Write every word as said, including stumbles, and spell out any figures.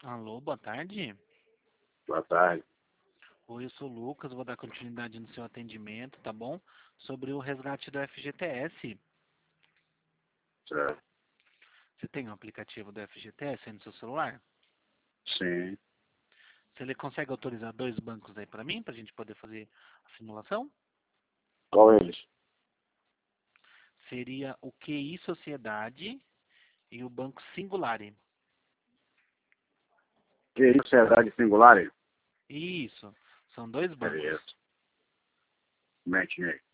Alô, boa tarde. Boa tarde. Oi, eu sou o Lucas, vou dar continuidade no seu atendimento, tá bom? Sobre o resgate do F G T S. Certo. Você tem o aplicativo do F G T S aí no seu celular? Sim. Você ele consegue autorizar dois bancos aí pra mim, pra gente poder fazer a simulação? Qual eles? Seria o Q I Sociedade e o Banco Singulare. Que é sociedade singular? Isso, são dois É bancos. isso. Mente aí.